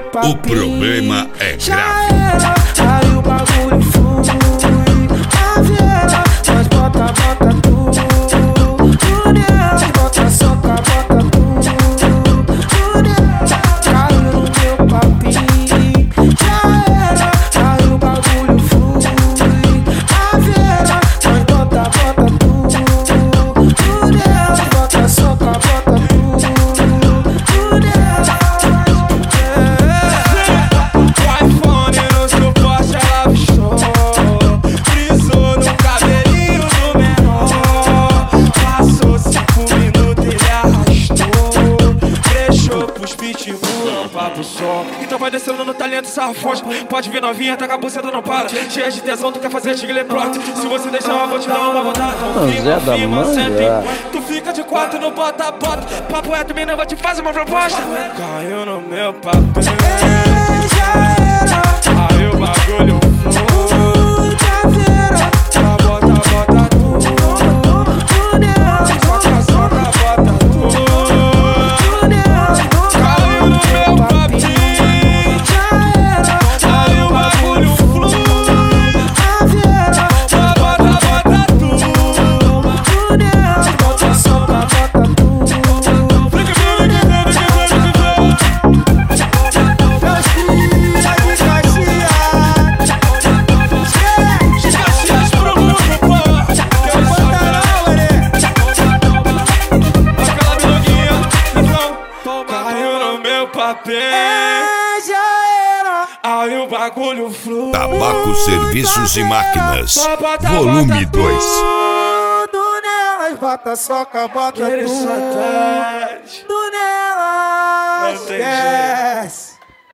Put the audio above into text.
O problema é Já grave. era, aí o bagulho flui. A vieira, nós bota tudo nela. Bota soca, bota tudo nela. Caiu no meu papinho. Já era, aí o bagulho flui. A vieira, nós bota tudo nela. Bota soca, bota tudo nela. Então vai descendo no talento, sarra forte. Pode vir novinha, tá com a buceta, não para. Cheia de tesão, tu quer fazer tigre pronto. Se você deixar, eu vou te dar uma vontade. Zé da Manga. Tu fica de quatro no bota-bota. Papo reto, menina, vou te fazer uma proposta. Caiu no meu papel. Já era, Aí o bagulho flui. já vira. Bota Tudo nela. soca, soca, bota tudo. Tudo nela. Caiu no meu papinho. Já era, Aí o bagulho flui. a vieira. Bota tudo. Tudo nela. Bota soca, bota tudo. Caxias pro mundo, pô. Que eu sou aquela biloguinha. Então, caiu no meu papel. Já era. Aí o bagulho flui. Tabaco, Serviços e Máquinas, volume 2. Tudo nelas. Bota soca, bota Aquele tudo. satanás. Tudo nelas. Não tem jeito.